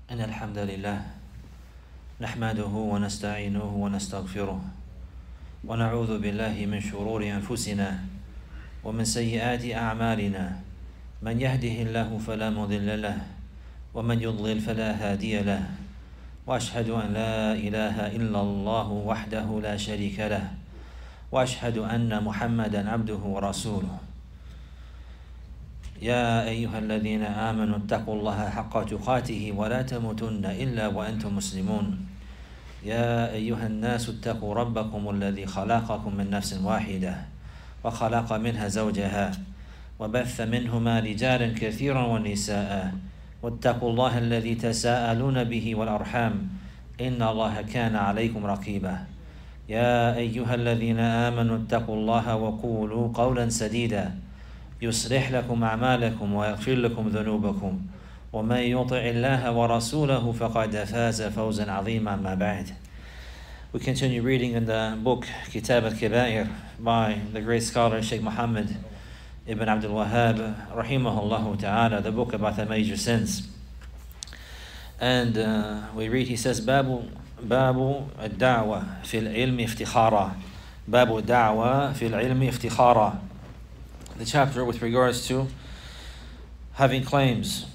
إن الحمد لله نحمده ونستعينه ونستغفره ونعوذ بالله من شرور أنفسنا ومن سيئات أعمالنا من يهده الله فلا مضل له ومن يضلل فلا هادي له وأشهد أن لا إله إلا الله وحده لا شريك له وأشهد أن محمدا عبده ورسوله يا أيها الذين آمنوا اتقوا الله حق تقاته ولا تموتن إلا وأنتم مسلمون يا أيها الناس اتقوا ربكم الذي خلقكم من نفس واحدة وخلق منها زوجها وبث منهما رجالا كثيرا ونساء واتقوا الله الذي تساءلون به والأرحام إن الله كان عليكم رقيبا يا أيها الذين آمنوا اتقوا الله وقولوا قولا سديدا يصلح لكم أعمالكم ويغفر لكم ذنوبكم ومن يطع الله ورسوله فقد فاز فوزا عظيما ما بعد. We continue reading in the book Kitab al-Kabair by the great scholar Sheikh Muhammad ibn Abdul Wahhab rahimahullah ta'ala, the book about the major sins. And we read, he says, Babu ad-da'wa fil ilmi iftikhara. Babu ad-da'wa fil ilmi iftikhara. The chapter with regards to having claims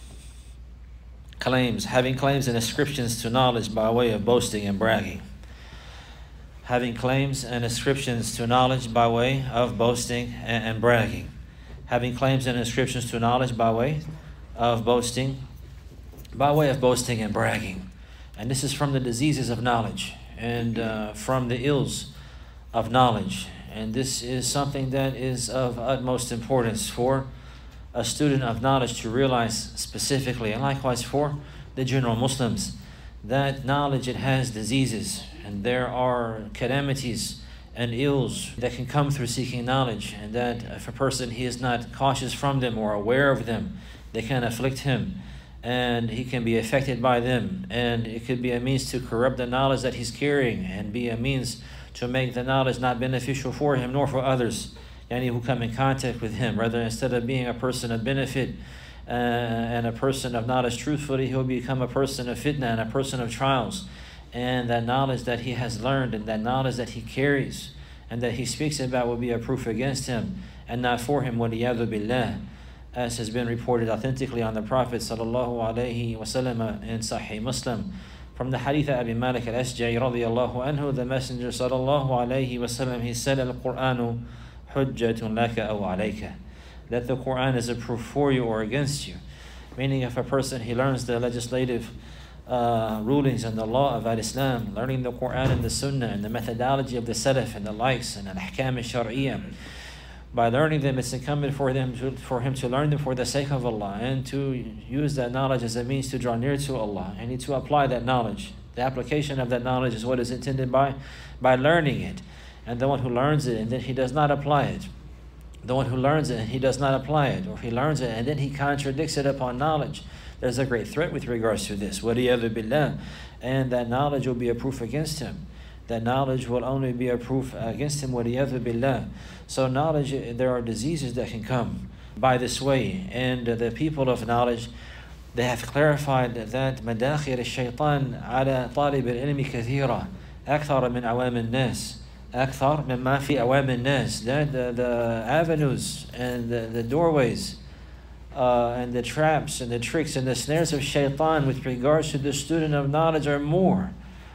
and ascriptions to knowledge by way of boasting and bragging. Having claims and ascriptions to knowledge by way of boasting and bragging. Having claims and ascriptions to knowledge by way of boasting and bragging. And this is from the diseases of knowledge and from the ills of knowledge. And this is something that is of utmost importance for a student of knowledge to realize specifically, and likewise for the general Muslims, that knowledge, it has diseases, and there are calamities and ills that can come through seeking knowledge, and that if a person he is not cautious from them or aware of them, they can afflict him, and he can be affected by them, and it could be a means to corrupt the knowledge that he's carrying, and be a means to make the knowledge not beneficial for him nor for others, any who come in contact with him. Rather, instead of being a person of benefit and a person of knowledge truthfully, he'll become a person of fitna and a person of trials. And that knowledge that he has learned and that knowledge that he carries and that he speaks about will be a proof against him and not for him, waliyadu billah, as has been reported authentically on the Prophet sallallahu alaihi wasallam in Sahih Muslim. From the hadith of Abi Malik al-Ashja'i radiyallahu anhu, the Messenger sallallahu alayhi wasallam, he said, Al-Qur'anu hujjatun laka aw alayka. That the Qur'an is a proof for you or against you. Meaning, if a person, he learns the legislative rulings and the law of Islam, learning the Qur'an and the Sunnah and the methodology of the Salaf and the likes and al-Ahkam al-Shar'iyyah, by learning them, it's incumbent for him to learn them for the sake of Allah and to use that knowledge as a means to draw near to Allah and to apply that knowledge. The application of that knowledge is what is intended by learning it. And the one who learns it and then he does not apply it, the one who learns it and he does not apply it, or he learns it and then he contradicts it upon knowledge, there's a great threat with regards to this. وَلِيَذُ بِاللَّهِ. And that knowledge will be a proof against him. That knowledge will only be a proof against him. وَلِيَذُ بِاللَّهِ. So knowledge, there are diseases that can come by this way. And the people of knowledge, they have clarified that مداخل الشيطان على طالب العلم كثيرة أكثر من عوام الناس أكثر مما في عوام الناس. That the avenues and the doorways and the traps and the tricks and the snares of shaitan with regards to the student of knowledge are more,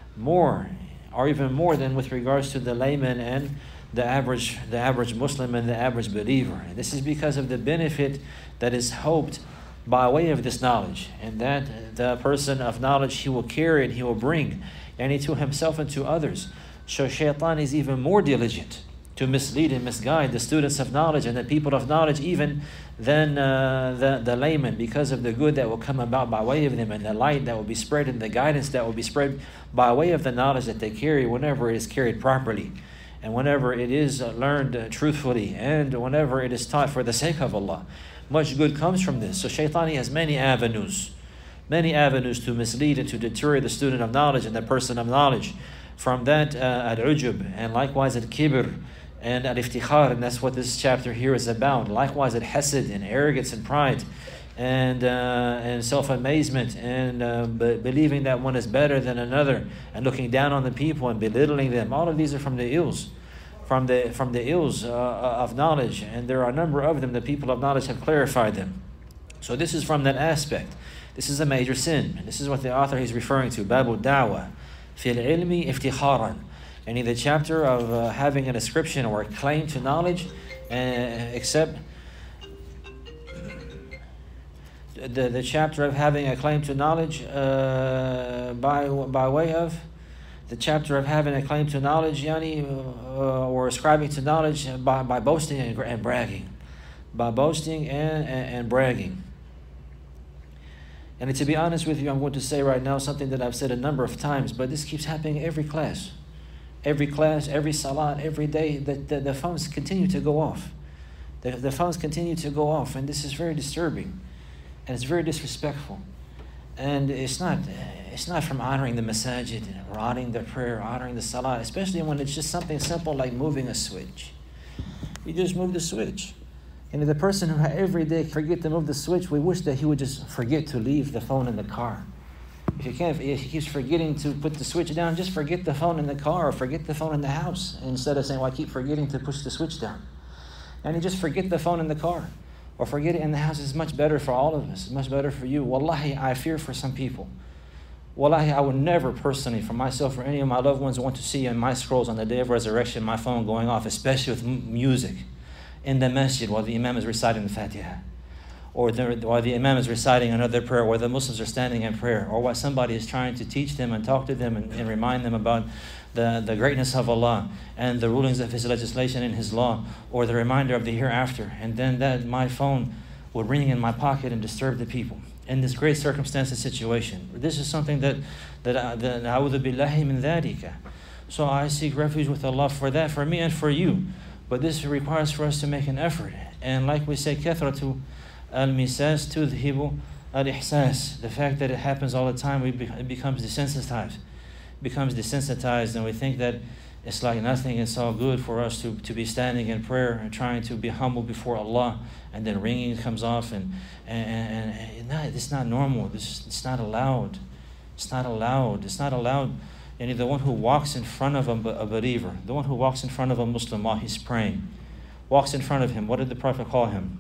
or even more than with regards to the layman and the average Muslim and the average believer. And this is because of the benefit that is hoped by way of this knowledge, and that the person of knowledge he will carry and he will bring, and to himself and to others. So shaitan is even more diligent to mislead and misguide the students of knowledge and the people of knowledge even than the layman, because of the good that will come about by way of them and the light that will be spread and the guidance that will be spread by way of the knowledge that they carry whenever it is carried properly and whenever it is learned truthfully and whenever it is taught for the sake of Allah. Much good comes from this. So shaitan has many avenues to mislead and to deter the student of knowledge and the person of knowledge. From that al-ujub, and likewise al-kibr, and al-iftikhar, and that's what this chapter here is about. Likewise al-hasad, and arrogance and pride and self-amazement, and believing that one is better than another, and looking down on the people and belittling them. All of these are from the ills, from the ills of knowledge, and there are a number of them. The people of knowledge have clarified them. So this is from that aspect. This is a major sin. And this is what the author is referring to. Babu Da'wa fil ilmi iftikharan. And in the chapter of having an ascription or a claim to knowledge, except the chapter of having a claim to knowledge by way of the chapter of having a claim to knowledge, or ascribing to knowledge by boasting and bragging, by boasting and bragging. And to be honest with you, I'm going to say right now something that I've said a number of times, but this keeps happening every class, every salat, every day. The phones continue to go off. The phones continue to go off, and this is very disturbing, and it's very disrespectful. And it's not from honoring the masajid, or honoring the prayer, honoring the salat, especially when it's just something simple like moving a switch. You just move the switch. And the person who every day forget to move the switch, we wish that he would just forget to leave the phone in the car. If he keeps forgetting to put the switch down, just forget the phone in the car, or forget the phone in the house, instead of saying, well, I keep forgetting to push the switch down. And you just forget the phone in the car, or forget it in the house. Is much better for all of us. It's much better for you. Wallahi, I fear for some people. Wallahi, I would never personally, for myself or any of my loved ones, want to see in my scrolls on the day of resurrection my phone going off, especially with music in the masjid while the imam is reciting the Fatiha, or while the imam is reciting another prayer, where the Muslims are standing in prayer, or while somebody is trying to teach them and talk to them and remind them about the greatness of Allah and the rulings of His legislation and His law, or the reminder of the hereafter. And then that my phone would ring in my pocket and disturb the people in this great circumstance and situation. This is something that a'udhu billahi min dhalika. So I seek refuge with Allah for that, for me and for you. But this requires for us to make an effort. And like we say, kathratu al-misas tudhibu al-ihsas. The fact that it happens all the time, it becomes desensitized. And we think that it's like nothing, it's all good for us to be standing in prayer and trying to be humble before Allah, and then ringing comes off, and it's not normal. It's not allowed. It's not allowed. And the one who walks in front of a believer, the one who walks in front of a Muslim while he's praying, walks in front of him, what did the Prophet call him?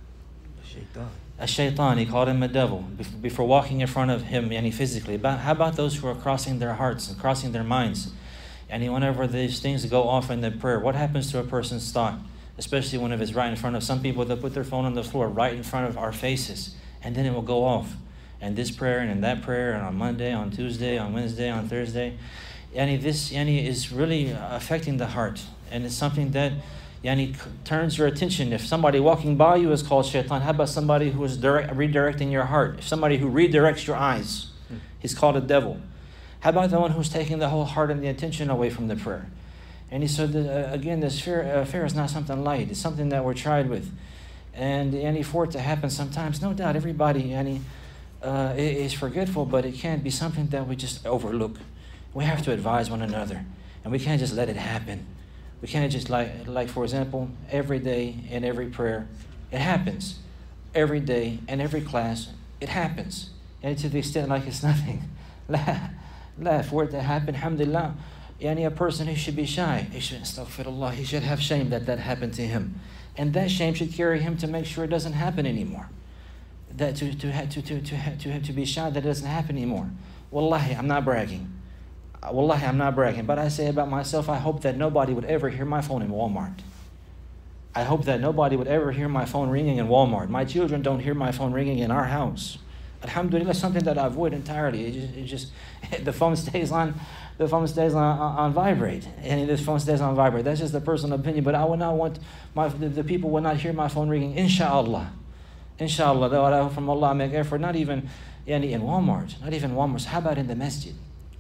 A shaitan. He called him a devil before walking in front of him, physically. But how about those who are crossing their hearts and crossing their minds? And whenever these things go off in the prayer, what happens to a person's thought? Especially when it's right in front of some people, they'll put their phone on the floor right in front of our faces, and then it will go off. And this prayer and that prayer, and on Monday, on Tuesday, on Wednesday, on Thursday. This is really affecting the heart. And it's something that turns your attention. If somebody walking by you is called shaitan, how about somebody who is redirecting your heart? If somebody who redirects your eyes, he's called a devil. How about the one who's taking the whole heart and the attention away from the prayer? And he said, again, this fear is not something light. It's something that we're tried with. And for it to happen sometimes, no doubt, everybody is forgetful, but it can't be something that we just overlook. We have to advise one another, and we can't just let it happen. We can't just like for example, every day in every prayer, it happens. Every day in every class, it happens. And to the extent like it's nothing. La, for it to happen, alhamdulillah, a person, he should be shy. He should, astaghfirullah, he should have shame that happened to him. And that shame should carry him to make sure it doesn't happen anymore. That to be shy that it doesn't happen anymore. Wallahi, I'm not bragging. But I say about myself, I hope that nobody would ever hear my phone in Walmart. I hope that nobody would ever hear my phone ringing in Walmart. My children don't hear my phone ringing in our house. Alhamdulillah, something that I avoid entirely. It just the phone stays on vibrate, and this phone stays on vibrate. That's just a personal opinion. But I would not want the people would not hear my phone ringing. Inshallah, though I hope from Allah make effort. Not even in Walmart. Not even Walmart. So how about in the masjid?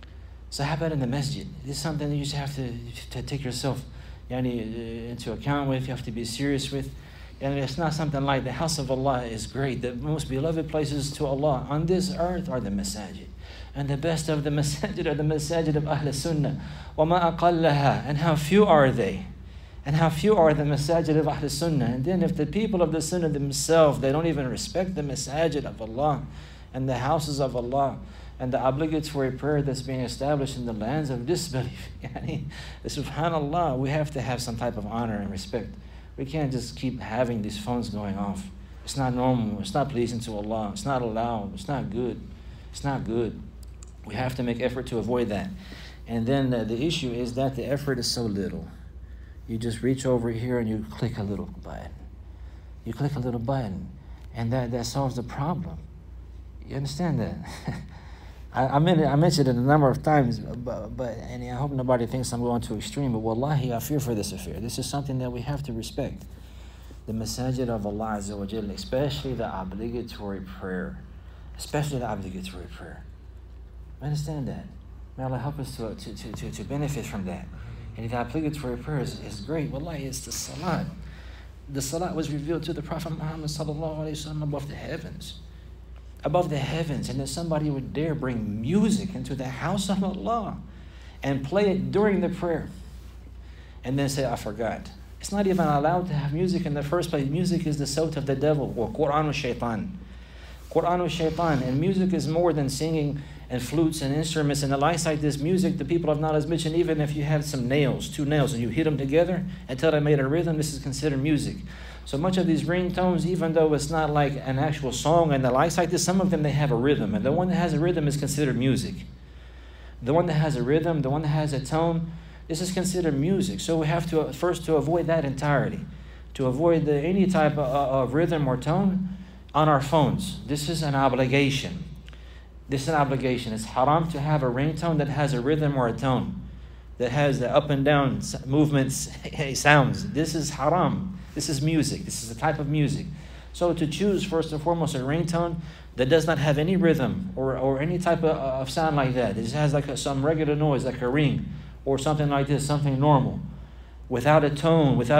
This is something that you just have to take yourself into account with. You have to be serious with. And it's not something like the house of Allah is great. The most beloved places to Allah on this earth are the masajid. And the best of the masajid are the masajid of Ahl Sunnah. وَمَا أَقَلَّهَا. And how few are they? And how few are the masajid of Ahl Sunnah. And then if the people of the Sunnah themselves, they don't even respect the masajid of Allah and the houses of Allah and the obligatory prayer that's being established in the lands of disbelief. Subhanallah, we have to have some type of honor and respect. We can't just keep having these phones going off. It's not normal. It's not pleasing to Allah. It's not allowed. It's not good. It's not good. We have to make effort to avoid that. And then the issue is that the effort is so little. You just reach over here and you click a little button. You click a little button, and that solves the problem. You understand that? I mentioned it a number of times, and I hope nobody thinks I'm going too extreme, but wallahi, I fear for this affair. This is something that we have to respect. The masajid of Allah Azza wa Jalla, especially the obligatory prayer. Especially the obligatory prayer. Understand that. May Allah help us to benefit from that. And the obligatory prayer is great. Wallahi, it's the salat. The salat was revealed to the Prophet Muhammad sallallahu alaihi wasallam above the heavens. Above the heavens. And then somebody would dare bring music into the house of Allah and play it during the prayer. And then say, I forgot. It's not even allowed to have music in the first place. Music is the sawt of the devil, or Quran wa shaitan. Quran wa shaitan. And music is more than singing and flutes and instruments and the likes like this. Music, the people of knowledge mentioned, even if you have some nails, 2 nails, and you hit them together until they made a rhythm, this is considered music. So much of these ringtones, even though it's not like an actual song and the likes like this, some of them, they have a rhythm. And the one that has a rhythm is considered music. The one that has a rhythm, the one that has a tone, this is considered music. So we have to first to avoid that entirely. To avoid any type of rhythm or tone on our phones. This is an obligation. This is an obligation. It's haram to have a ringtone that has a rhythm or a tone, that has the up and down movements, sounds. This is haram. This is music. This is a type of music. So to choose first and foremost a ringtone that does not have any rhythm or any type of sound like that. It just has like some regular noise, like a ring or something like this, something normal, without a tone, without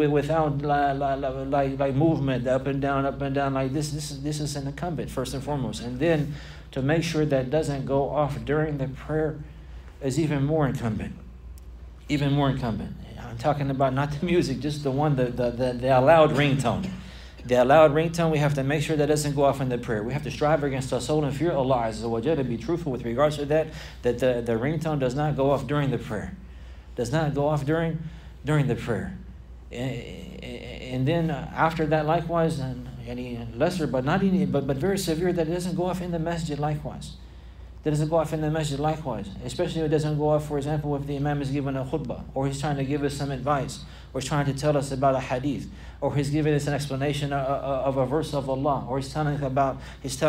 like movement, up and down like this. This is an incumbent first and foremost, and then to make sure that doesn't go off during the prayer is even more incumbent. Even more incumbent. I'm talking about not the music, just the one, the allowed ringtone. The allowed ringtone, we have to make sure that doesn't go off in the prayer. We have to strive against our soul and fear Allah Azza wa Jalla, to be truthful with regards to that the ringtone does not go off during the prayer. Does not go off during the prayer. And then after that, likewise, any lesser, but not any, but very severe, that it doesn't go off in the masjid likewise. That doesn't go off in the masjid likewise. Especially if it doesn't go off, for example, if the imam is giving a khutbah, or he's trying to give us some advice, or he's trying to tell us about a hadith, or he's giving us an explanation of a verse of Allah, or he's telling us about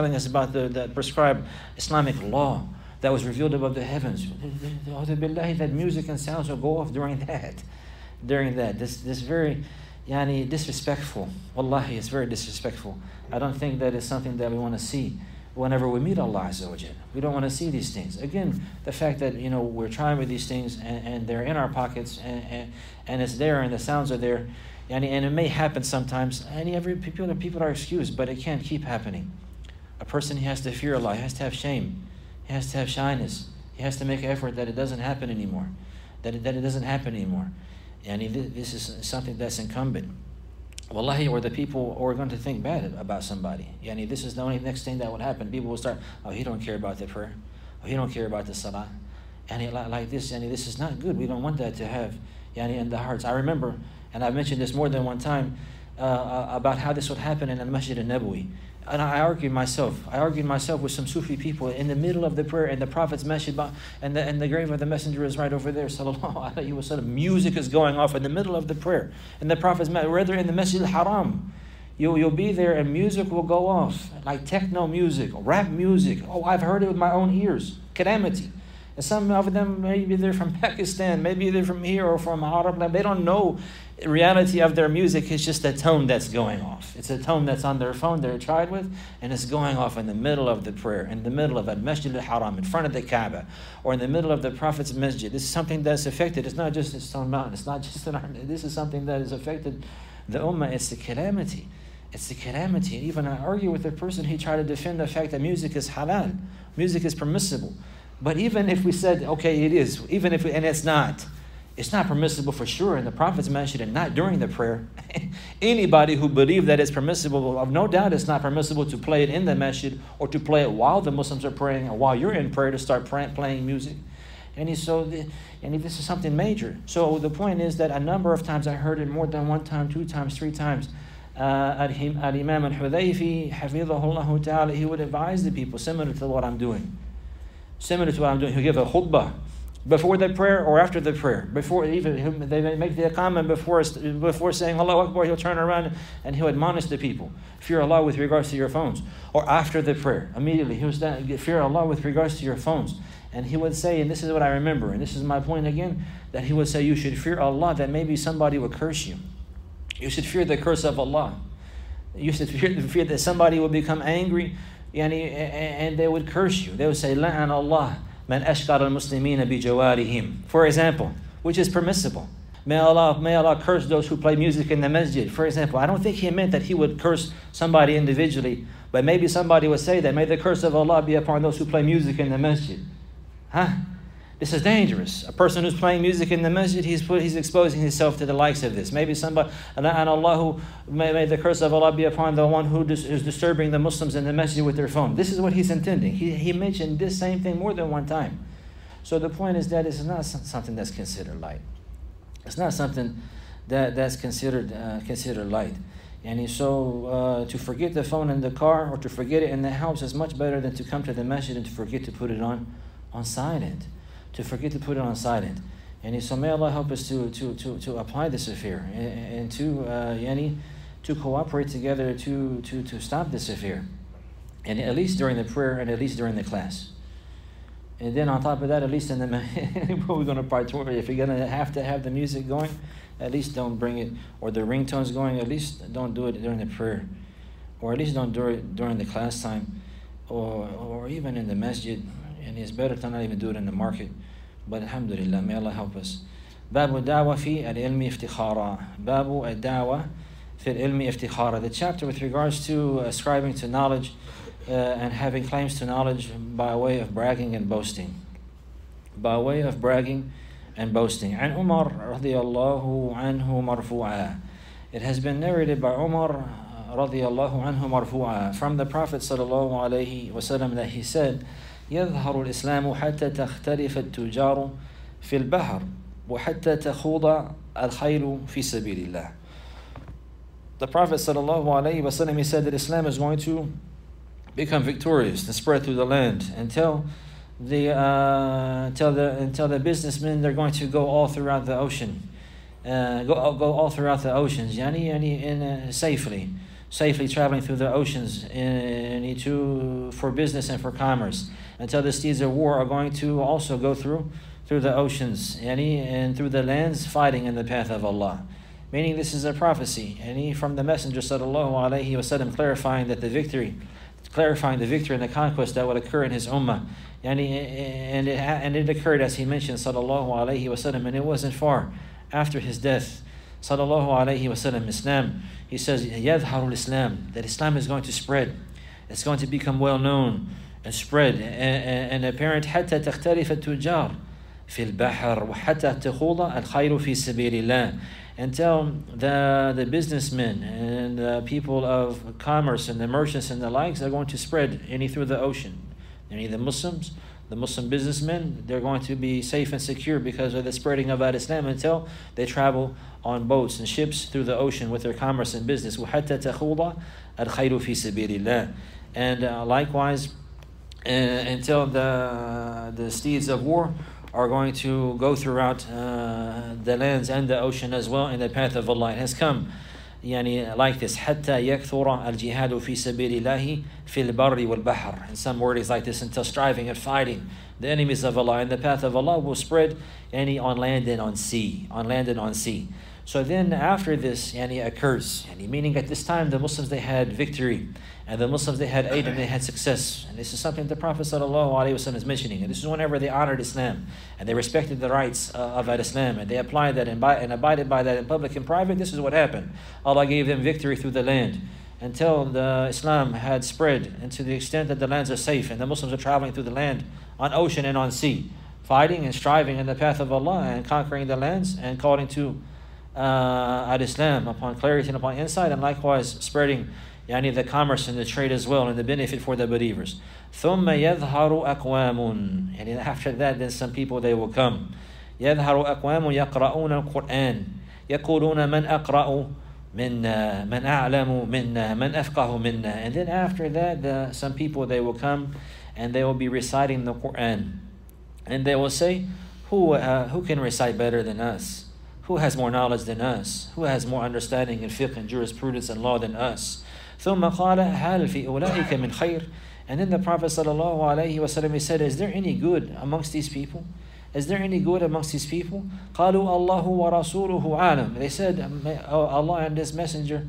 the prescribed Islamic law that was revealed above the heavens. That music and sounds will go off during that. This very disrespectful. Wallahi, it's very disrespectful. I don't think that is something that we want to see whenever we meet Allah Azza wa Jalla. We don't want to see these things. Again, the fact that we're trying with these things and they're in our pockets and it's there and the sounds are there, and it may happen sometimes. And people are excused, but it can't keep happening. A person, he has to fear Allah. He has to have shame. He has to have shyness. He has to make an effort that it doesn't happen anymore. That it doesn't happen anymore. And this is something that's incumbent. Wallahi, or the people are going to think bad about somebody. This is the only next thing that would happen. People will start, oh, he don't care about the prayer. Oh, he don't care about the salah. And like this, this is not good. We don't want that to have in the hearts. I remember, and I've mentioned this more than one time, about how this would happen in the Masjid al-Nabawi. And I argued myself with some Sufi people in the middle of the prayer, and the Prophet's masjid, and the grave of the Messenger is right over there. Sallallahu alaihi wasallam. Music is going off in the middle of the prayer, and the Prophet's rather in the Masjid al-Haram. You'll be there, and music will go off, like techno music, rap music. Oh, I've heard it with my own ears. Calamity. And some of them, maybe they're from Pakistan, maybe they're from here or from Arab. They don't know the reality of their music. It's just a tone that's going off. It's a tone that's on their phone they're tried with, and it's going off in the middle of the prayer, in the middle of Al-Masjid al-Haram, in front of the Kaaba, or in the middle of the Prophet's masjid. This is something that's affected. It's not just in Stone Mountain. It's not just this is something that has affected the Ummah. It's the calamity. It's the calamity. And even I argue with a person, he tried to defend the fact that music is halal. Music is permissible. But even if we said, okay, it is, and it's not, It's not permissible for sure, and the prophets mentioned it not during the prayer. Anybody who believes that it's permissible, of no doubt it's not permissible to play it in the masjid or to play it while the Muslims are praying or while you're in prayer to start playing music. And this is something major. So the point is that a number of times I heard it more than one time, 2 times, 3 times. Al-Imam al-Hudayfi, hafidhahullah ta'ala, he would advise the people similar to what I'm doing. Similar to what I'm doing. He'll give a khutbah before the prayer or after the prayer. Before even they make the iqamah before saying Allahu Akbar, he'll turn around and he'll admonish the people. Fear Allah with regards to your phones. Or after the prayer, immediately he was fear Allah with regards to your phones. And he would say, and this is what I remember, and this is my point again, that he would say you should fear Allah, that maybe somebody would curse you. You should fear the curse of Allah. You should fear that somebody will become angry and they would curse you. They would say, La'an Allah man ashkar al-muslimina bi jawarihim. For example, which is permissible. May Allah curse those who play music in the masjid. For example, I don't think he meant that he would curse somebody individually, but maybe somebody would say that, may the curse of Allah be upon those who play music in the masjid. Huh? This is dangerous. A person who's playing music in the masjid, he's exposing himself to the likes of this. Maybe somebody, and Allah, may the curse of Allah be upon the one who is disturbing the Muslims in the masjid with their phone. This is what he's intending. He mentioned this same thing more than one time. So the point is that it's not something that's considered light. It's not something that's considered light. And so to forget the phone in the car or to forget it in the house is much better than to come to the masjid and to forget to put it on silent. To forget to put it on silent. And so may Allah help us to apply this affair and to cooperate together to stop this affair. And at least during the prayer and at least during the class. And then on top of that, at least in the we're going to part two. If you're going to have the music going, at least don't bring it, or the ringtones going, at least don't do it during the prayer. Or at least don't do it during the class time or even in the masjid. And it's better to not even do it in the market. But alhamdulillah, may Allah help us. Babu da'wa fi al-ilmi iftikhara. Babu ad-da'wa fi al-ilmi iftikhara. The chapter with regards to ascribing to knowledge and having claims to knowledge by way of bragging and boasting. By way of bragging and boasting. An Umar radiyallahu anhu marfu'a. It has been narrated by Umar radiyallahu anhu marfu'a from the Prophet sallallahu alayhi wa sallam that he said, يظهر الإسلام حتى تختلف التجار في البحر وحتى تخوض الخيل في سبيل الله. The Prophet sallallahu alaihi wasallam, he said that Islam is going to become victorious and spread through the land until the businessmen, they're going to go all throughout the ocean, go all throughout the oceans, safely traveling through the oceans for business and for commerce, until the steeds of war are going to also go through the oceans and through the lands, fighting in the path of Allah. Meaning this is a prophecy, from the Messenger sallallahu alaihi wasallam, clarifying the victory and the conquest that would occur in his ummah. And it occurred, as he mentioned, sallallahu alaihi wasallam, and it wasn't far after his death. Sallallahu alaihi wasallam, Islam, he says, yadharul Islam, that Islam is going to spread. It's going to become well known and spread and apparent. حتى تختلف التجار في البحر وحتى تخوض الخير في سبيل الله. Until the businessmen and the people of commerce and the merchants and the likes are going to spread through the ocean. The Muslims, the Muslim businessmen, they're going to be safe and secure because of the spreading of Islam until they travel on boats and ships through the ocean with their commerce and business. وَحَتَّى تَخُوضَ الْخَيْرُ فِي سَبِيلِ اللَّهِ. And likewise, until the steeds of war are going to go throughout the lands and the ocean as well in the path of Allah. It has come like this, حتى يكثر الجهاد في سبيل الله في البر والبحر. In some words like this, until striving and fighting the enemies of Allah in the path of Allah will spread on land and on sea. So then after this occurs, meaning at this time the Muslims, they had victory, and the Muslims, they had aid and they had success. And this is something the Prophet ﷺ is mentioning. And this is whenever they honored Islam and they respected the rights of Islam and they applied that and abided by that in public and private. This is what happened. Allah gave them victory through the land until the Islam had spread, and to the extent that the lands are safe and the Muslims are traveling through the land on ocean and on sea. fighting and striving in the path of Allah and conquering the lands and calling to al-Islam upon clarity and upon insight, and likewise spreading the commerce and the trade as well and the benefit for the believers. ثُمَّ يَظْهَرُ أَقْوَامٌ, and after that then some people they will come. يَظْهَرُ أَقْوَامٌ يَقْرَؤُونَ الْقُرْآنِ يَقُولُونَ مَنْ أَقْرَأُ مِنَّا مَنْ أَعْلَمُ مِنَّا مَنْ أَفْقَهُ مِنَّا. And then after that some people they will come and they will be reciting the Quran. And they will say, who can recite better than us? Who has more knowledge than us? Who has more understanding in fiqh and jurisprudence and law than us? ثُمَّ قَالَ هَلْ فِي أُولَٰئِكَ مِنْ خَيْرٍ. And then the Prophet ﷺ he said, is there any good amongst these people? Is there any good amongst these people? قَالُوا اللَّهُ وَرَسُولُهُ عَالَمٌ. They said, Allah and His Messenger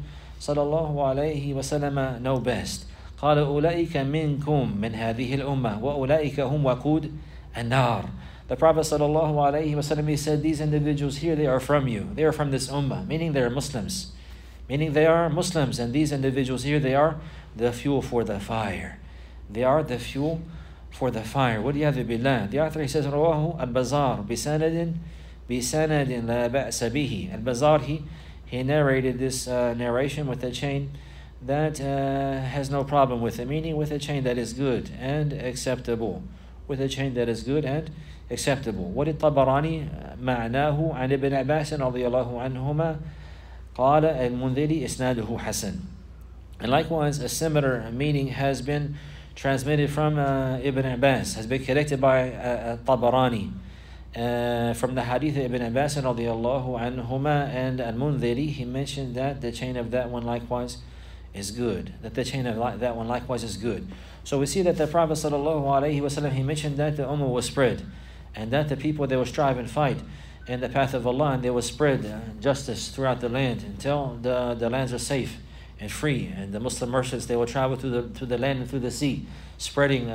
ﷺ know best. قَالَ أُولَٰئِكَ مِنْكُمْ مِنْ هَذِهِ الْأُمَّةِ وَأُولَٰئِكَ هُمْ وَقُودُ النَّارِ. The Prophet ﷺ he said, these individuals here, they are from you. They are from this ummah, meaning they are Muslims. Meaning they are Muslims, and these individuals here, they are the fuel for the fire. They are the fuel for the fire. وَلِيَذُ بِاللَّهِ. The author he says, رواه البزار بسند لا بأس به. Al-Bazar he narrated this narration with a chain that has no problem with it, meaning with a chain that is good and acceptable. With a chain that is good and acceptable. وَلِلطَّبَرَانِي مَعْنَاهُ عَنْ ابن عباس رضي الله عنهما قال المنذري إسناده حسن. And likewise, a similar meaning has been transmitted from Ibn Abbas, has been collected by Tabarani from the hadith of Ibn Abbas radiallahu anhuma, and al-Mundhiri, he mentioned that the chain of that one likewise is good. That the chain of that one likewise is good. So we see that the Prophet sallallahu alaihi wasallam, he mentioned that the ummah was spread, and that the people they will strive and fight in the path of Allah, and they will spread justice throughout the land until the lands are safe and free, and the Muslim merchants they will travel through the land and through the sea, spreading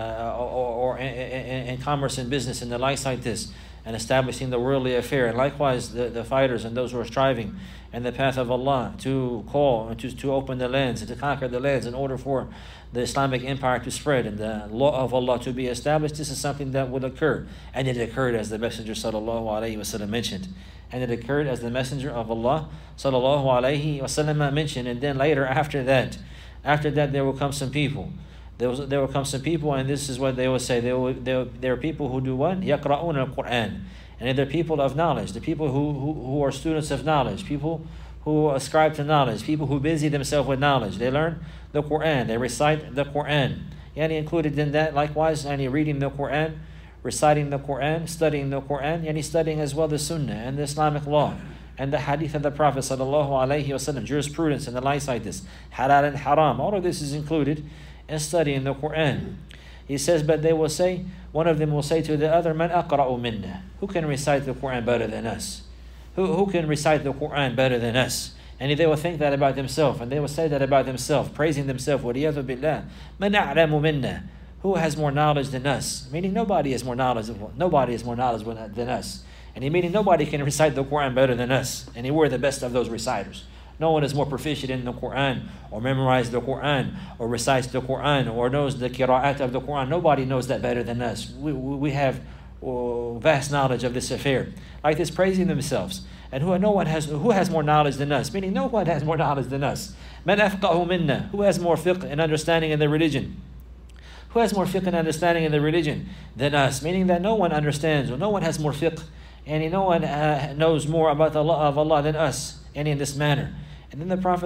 in commerce and business and the likes like this, and establishing the worldly affair. And likewise the fighters and those who are striving in the path of Allah to call and to open the lands and to conquer the lands in order for the Islamic empire to spread and the law of Allah to be established. This is something that would occur, and it occurred as the Messenger sallallahu alaihi wasallam mentioned. And it occurred as the Messenger of Allah sallallahu alaihi wasallam mentioned. And then later, after that, there will come some people. There will come some people, and this is what they will say. There are people who do what? يَقْرَؤُونَ الْقُرْآنِ. And they're people of knowledge, the people who are students of knowledge, people who ascribe to knowledge, people who busy themselves with knowledge. They learn the Quran, they recite the Quran. And included in that, likewise, reading the Quran, reciting the Quran, studying the Quran, and studying as well the Sunnah and the Islamic law and the hadith of the Prophet sallallahu alaihi wasallam, jurisprudence and the likes like this, halal and haram. All of this is included in studying the Quran. He says, but they will say, one of them will say to the other, man aqra'u minna. Who can recite the Quran better than us? Who can recite the Quran better than us? And they will think that about themselves, and they will say that about themselves, praising themselves. وَلِيَذُ بِاللَّهِ مَنْ أَعْلَمُ مِنَّا. Who has more knowledge than us? Meaning nobody is more knowledgeable. Nobody is more knowledgeable than us. And he meaning nobody can recite the Quran better than us. And we're the best of those reciters. No one is more proficient in the Quran, or memorized the Quran, or recites the Quran, or knows the qira'at of the Quran. Nobody knows that better than us. We have vast knowledge of this affair. Like this, praising themselves. And who has more knowledge than us? Meaning no one has more knowledge than us. Man afqahu minna. Who has more fiqh and understanding in the religion? Who has more fiqh and understanding in the religion than us? Meaning that no one understands, or no one has more fiqh, and no one knows more about the law of Allah than us, and in this manner. And then the Prophet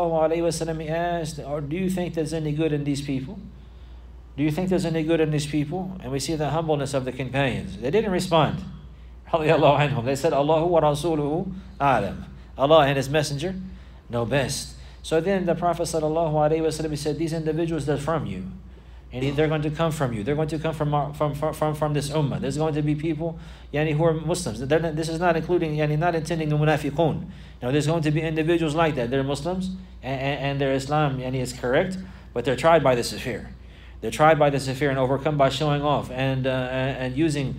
ﷺ, he asked, or do you think there's any good in these people? Do you think there's any good in these people? And we see the humbleness of the companions. They didn't respond. They said, Allahu wa rasuluhu a'lam. Allah and His Messenger know best. So then the Prophet ﷺ, he said, these individuals, they're from you. And they're going to come from you. They're going to come from this ummah. There's going to be people who are Muslims. This is not including, not intending the munafiqun. There's going to be individuals like that. They're Muslims and their Islam is correct, but they're tried by this affair. They're tried by this affair and overcome by showing off and using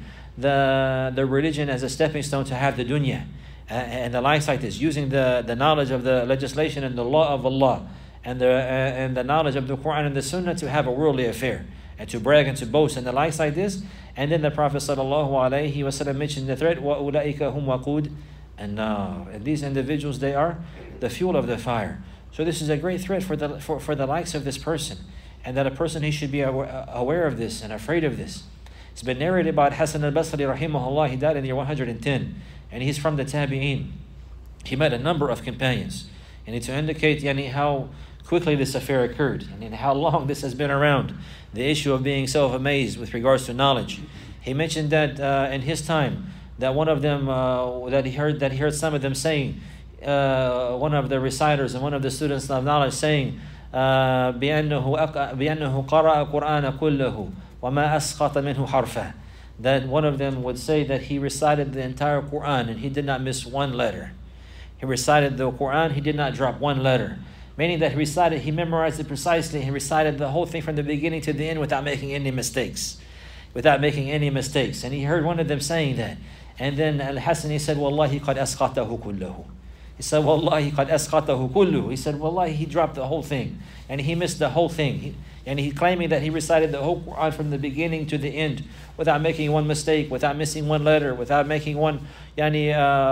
the religion as a stepping stone to have the dunya and the likes like this, using the knowledge of the legislation and the law of Allah and the knowledge of the Quran and the Sunnah to have a worldly affair and to brag and to boast and the likes like this. And then the Prophet ﷺ mentioned the threat, وَأُولَٰئِكَ هُمْ وَقُودٌ النَّارِ. And these individuals, they are the fuel of the fire. So this is a great threat for the likes of this person. And that a person, he should be aware of this and afraid of this. It's been narrated about Hasan al-Basri rahimahullah. He died in the year 110. And he's from the Tabi'een. He met a number of companions. And to indicate how quickly this affair occurred and how long this has been around, the issue of being self-amazed with regards to knowledge. He mentioned that in his time, that one of them, that he heard some of them saying, one of the reciters and one of the students of knowledge saying, بأنه قرأ القرآن كله وما أسقط منه حرفا. That one of them would say that he recited the entire Quran and he did not miss one letter. He recited the Quran, he did not drop one letter. Meaning that he memorized it precisely. He recited the whole thing from the beginning to the end without making any mistakes. And he heard one of them saying that. And then Al-Hasan, he said, Wallahi qad asqatahu kullahu. He said, Wallahi qad asqatahu kulluhu. He said, Wallahi, he dropped the whole thing. And he missed the whole thing. And he claiming that he recited the whole Quran from the beginning to the end without making one mistake, without missing one letter, without making one thing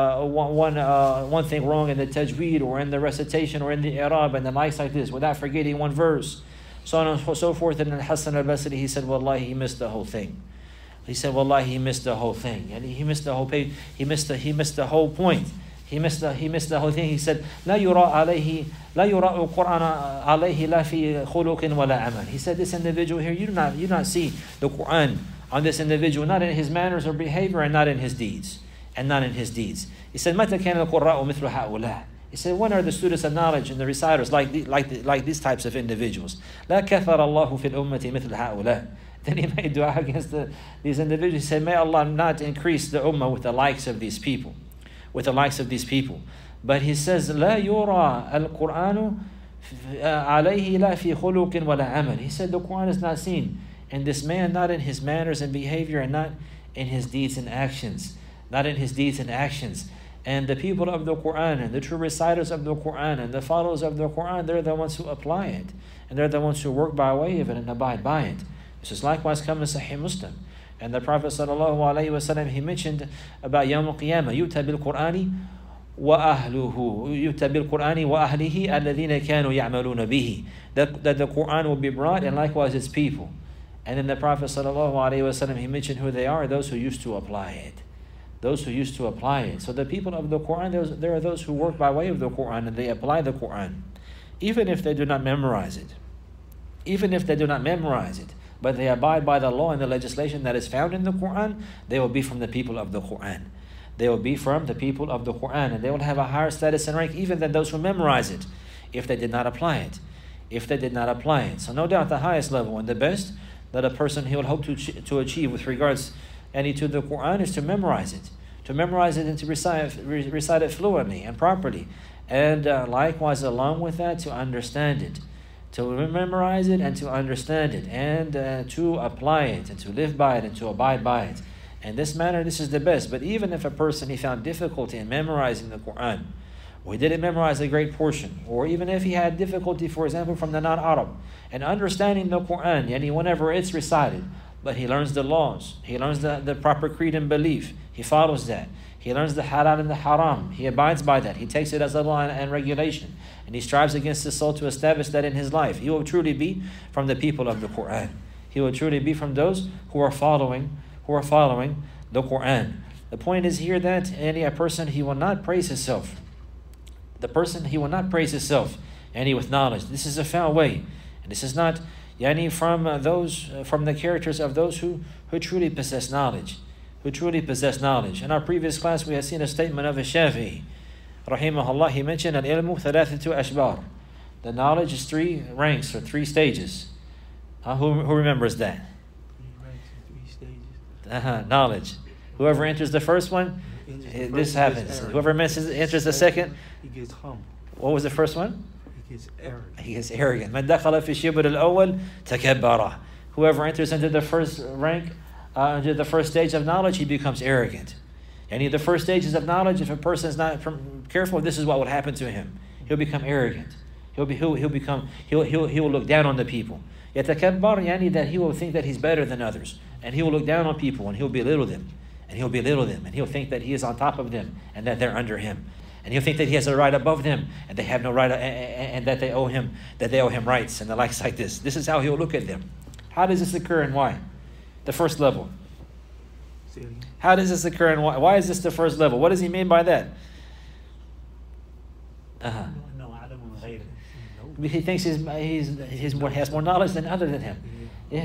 wrong in the tajweed or in the recitation or in the i'rab and the likes like this, without forgetting one verse, so on and so forth. And Hasan al-Basri, he said, Wallahi, he missed the whole thing. He said, Wallahi, he missed the whole thing. And he missed the whole page. He missed the whole point. He missed the whole thing. He said, لا يرى القرآن عليه لا في خلق ولا عمل. He said, this individual here, you do not see the Quran on this individual, not in his manners or behavior, and not in his deeds. He said, متى كان القراء مثل هؤلاء. He said, when are the students of knowledge and the reciters like these types of individuals? لا كثر الله في الأمة مثل هؤلاء. Then he made dua against these individuals. He said, may Allah not increase the ummah with the likes of these people. But he says, لا يرى القرآن عليه لا في خلق ولا عمل. He said the Quran is not seen in this man, not in his manners and behavior, and not in his deeds and actions. And the people of the Quran and the true reciters of the Quran and the followers of the Quran, they're the ones who apply it. And they're the ones who work by way of it and abide by it. This is likewise come in Sahih Muslim. And the Prophet ﷺ, he mentioned about Yawm al-Qiyamah, يُؤْتَى بِالْقُرْآنِ وَأَهْلِهِ الَّذِينَ كَانُوا يَعْمَلُونَ بِهِ. That the Quran will be brought, and likewise its people. And then the Prophet ﷺ, he mentioned who they are, those who used to apply it. So the people of the Quran, there are those who work by way of the Quran, and they apply the Quran. Even if they do not memorize it. But they abide by the law and the legislation that is found in the Quran, they will be from the people of the Quran. And they will have a higher status and rank even than those who memorize it, if they did not apply it. So no doubt the highest level and the best that a person he will hope to achieve with regards to the Quran is to memorize it. And to recite it fluently and properly. And likewise, along with that, to understand it. To memorize it and to understand it, and to apply it, and to live by it, and to abide by it. In this manner, this is the best. But even if a person, he found difficulty in memorizing the Quran, or he didn't memorize a great portion, or even if he had difficulty, for example, from the non-Arab, and understanding the Quran, whenever it's recited, but he learns the laws, he learns the proper creed and belief, he follows that. He learns the halal and the haram. He abides by that. He takes it as a law and regulation. And he strives against his soul to establish that in his life. He will truly be from the people of the Quran. He will truly be from those who are following the Quran. The point is here that a person, he will not praise himself. With knowledge. This is a foul way. And this is not from the characters of those who truly possess knowledge. In our previous class, we had seen a statement of Shafi'i, rahimahullah. He mentioned al-ilmu thalathatu ashbar. The knowledge is 3 ranks or 3 stages. Who remembers that? 3 ranks and 3 stages. Knowledge. Whoever enters the first one, this happens. Whoever enters the second, he gets humble. What was the first one? He gets arrogant. من دخل في الشبر الأول تكبر. Whoever enters into the first rank, into the first stage of knowledge, he becomes arrogant. The first stages of knowledge, if a person is not careful, this is what would happen to him. He'll become arrogant. He'll look down on the people. يتكبر, that he will think that he's better than others. And he will look down on people and he'll belittle them. And he'll belittle them. And he'll think that he is on top of them and that they're under him. And he'll think that he has a right above them and they have no right, and that they owe him rights and the likes like this. This is how he'll look at them. How does this occur and why? The first level. How does this occur and why? Why is this the first level? What does he mean by that? He thinks he has more knowledge than other than him. Yeah.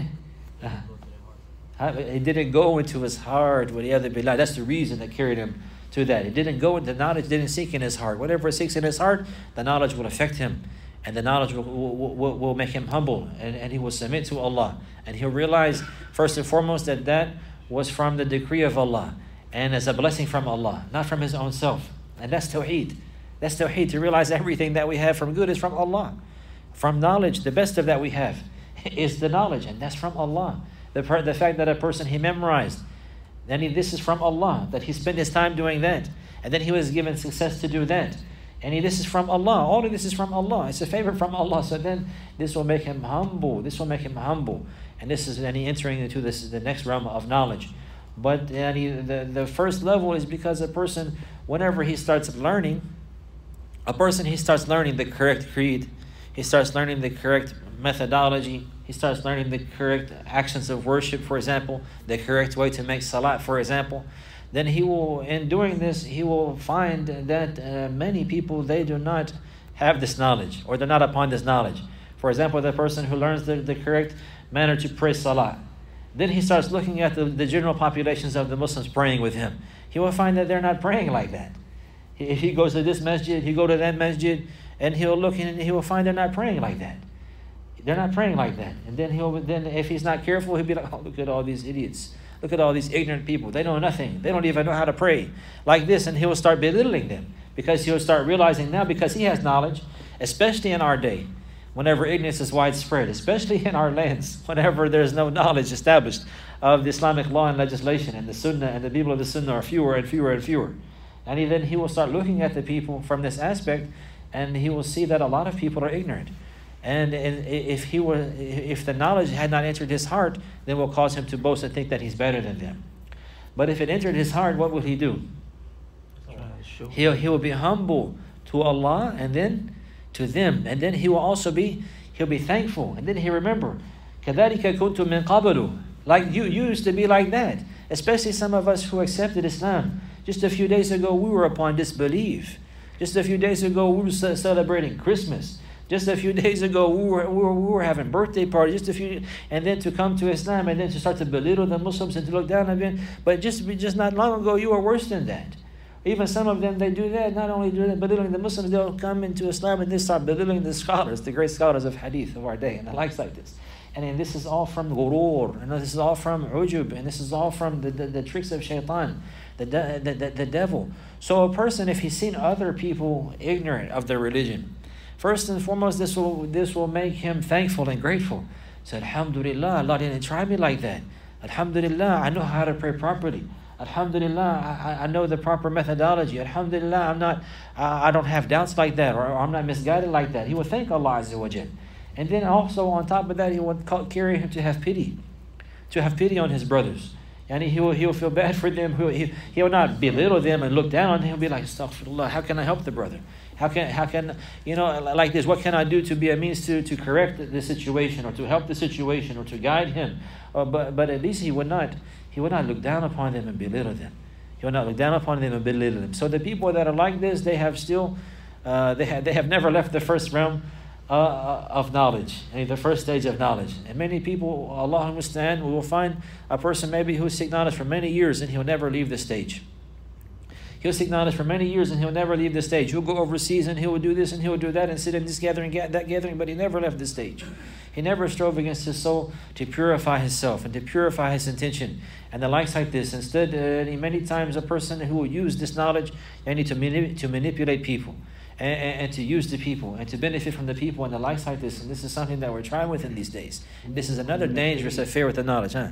It didn't go into his heart. That's the reason that carried him to that. It didn't go. The knowledge didn't sink in his heart. Whatever seeks in his heart, the knowledge will affect him, and the knowledge will make him humble, and he will submit to Allah, and he'll realize first and foremost that was from the decree of Allah, and as a blessing from Allah, not from his own self. And that's Tawheed. That's Tawheed, to realize everything that we have from good is from Allah. From knowledge, the best of that we have is the knowledge, and that's from Allah. The fact that a person, he memorized, then this is from Allah, that he spent his time doing that, and then he was given success to do that. And this is from Allah. All of this is from Allah. It's a favor from Allah. So then this will make him humble. This will make him humble. And this is entering into the next realm of knowledge. But the first level is because a person, whenever he starts learning, he starts learning the correct creed. He starts learning the correct methodology. He starts learning the correct actions of worship, for example, the correct way to make salat, for example. Then in doing this, he will find that many people, they do not have this knowledge, or they're not upon this knowledge. For example, the person who learns the correct manner to pray salat, then he starts looking at the general populations of the Muslims praying with him. He will find that they're not praying like that. If he goes to this masjid, he go to that masjid, and he'll look and he will find they're not praying like that. They're not praying like that. And then if he's not careful, he'll be like, oh, look at all these idiots. Look at all these ignorant people. They know nothing. They don't even know how to pray like this. And he will start belittling them, because he'll start realizing now, because he has knowledge, especially in our day, whenever ignorance is widespread, especially in our lands, whenever there's no knowledge established of the Islamic law and legislation, and the Sunnah and the people of the Sunnah are fewer and fewer and fewer. And then he will start looking at the people from this aspect, and he will see that a lot of people are ignorant. And if the knowledge had not entered his heart, then will cause him to boast and think that he's better than them. But if it entered his heart, what will he do? He will be humble to Allah and then to them. And then he'll be thankful. And then he remember, كَذَلِكَ كُنْتُ مِنْ قَبْلُ. Like you used to be like that. Especially some of us who accepted Islam. Just a few days ago, we were upon disbelief. Just a few days ago, we were celebrating Christmas. Just a few days ago, we were having birthday parties. And then to come to Islam, and then to start to belittle the Muslims and to look down on them. But just not long ago, you were worse than that. Even some of them, they do that. Not only do they belittling the Muslims, they'll come into Islam and they start belittling the scholars, the great scholars of Hadith of our day, and the likes like this. And then this is all from ghurur, and this is all from ujub, and this is all from the tricks of shaitan, the devil. So a person, if he's seen other people ignorant of their religion, first and foremost, this will make him thankful and grateful. So Alhamdulillah, Allah didn't try me like that. Alhamdulillah, I know how to pray properly. Alhamdulillah, I know the proper methodology. Alhamdulillah, I don't have doubts like that, or I'm not misguided like that. He will thank Allah Azza wa Jal. And then also on top of that, he will carry him to have pity on his brothers. And he'll feel bad for them. He'll not belittle them and look down on them. He'll be like, astaghfirullah, how can I help the brother? How can like this, what can I do to be a means to correct the situation, or to help the situation, or to guide him? But at least he would not look down upon them and belittle them. He would not look down upon them and belittle them. So the people that are like this, they have still, they have never left the first realm of knowledge, the first stage of knowledge. And many people, Allah understand, we will find a person maybe who seek knowledge for many years and he'll never leave the stage. He'll seek knowledge for many years and he'll never leave the stage. He'll go overseas and he will do this and he will do that and sit in this gathering, that gathering, but he never left the stage. He never strove against his soul to purify himself and to purify his intention and the likes like this. Instead, many times a person who will use this knowledge to manipulate people and to use the people and to benefit from the people and the likes like this. And this is something that we're trying with in these days. This is another dangerous affair with the knowledge, huh?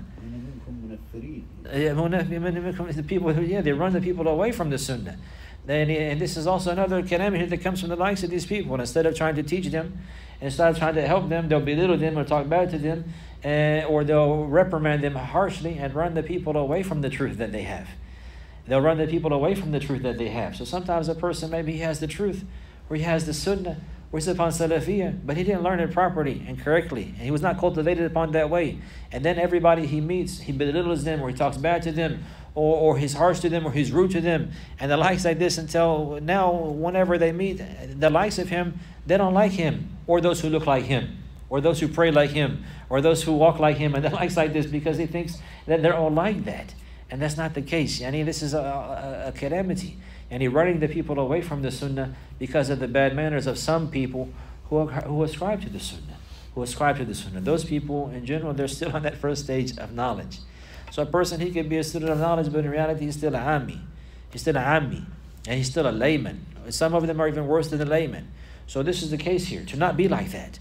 The people, they run the people away from the Sunnah. And this is also another calamity that comes from the likes of these people. And instead of trying to teach them, instead of trying to help them, they'll belittle them or talk bad to them. or they'll reprimand them harshly and run the people away from the truth that they have. They'll run the people away from the truth that they have. So sometimes a person, maybe he has the truth, or he has the sunnah, or he's upon salafiyah, but he didn't learn it properly and correctly, and he was not cultivated upon that way. And then everybody he meets, he belittles them, or he talks bad to them, or he's harsh to them, or he's rude to them, and the likes like this, until now, whenever they meet the likes of him, they don't like him, or those who look like him, or those who pray like him, or those who walk like him, and the likes like this, because he thinks that they're all like that. And that's not the case. This is a calamity. And he running the people away from the sunnah because of the bad manners of some people who ascribe to the sunnah. Those people, in general, they're still on that first stage of knowledge. So a person, he could be a student of knowledge, but in reality, he's still a ammi. And he's still a layman. Some of them are even worse than a layman. So this is the case here. To not be like that.